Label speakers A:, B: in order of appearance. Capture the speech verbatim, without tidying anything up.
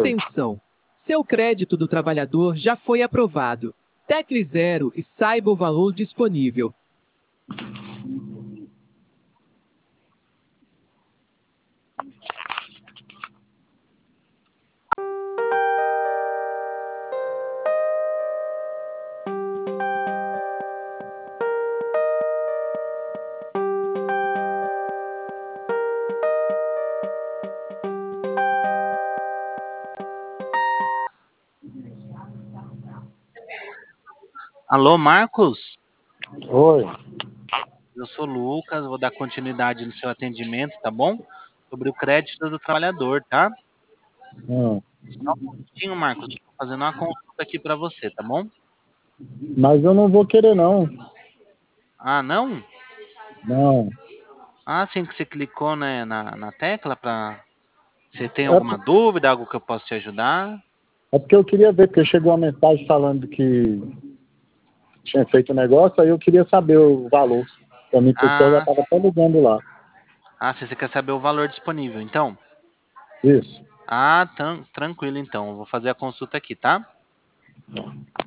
A: Atenção! Seu crédito do trabalhador já foi aprovado. Tecle zero e saiba o valor disponível.
B: Alô, Marcos?
C: Oi.
B: Eu sou o Lucas, vou dar continuidade no seu atendimento, tá bom? Sobre o crédito do trabalhador, tá?
C: Hum.
B: Só um minutinho, Marcos. Tô fazendo uma consulta aqui pra você, tá bom?
C: Mas eu não vou querer, não.
B: Ah, não?
C: Não.
B: Ah, assim que você clicou, né, na, na tecla pra... Você tem
C: É,
B: alguma dúvida, algo que eu possa te ajudar?
C: é porque eu queria ver, porque chegou uma mensagem falando que tinha feito o negócio, aí eu queria saber o valor. Pra mim, porque eu já
B: Ah,
C: estava até ligando lá.
B: ah, se você quer saber o valor disponível, então?
C: Isso.
B: Ah, tran- tranquilo, então. Eu vou fazer a consulta aqui, tá?